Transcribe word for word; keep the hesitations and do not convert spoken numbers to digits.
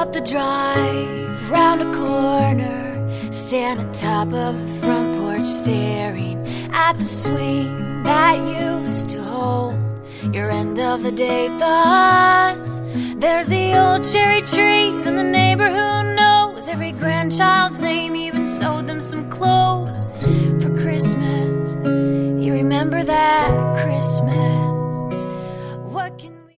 up the drive, round a corner, stand on top of the front porch, staring at the swing that used to hold your end of the day thoughts. There's the old cherry trees and the neighbor who knows every grandchild's name, even sewed them some clothes for Christmas. You remember that Christmas?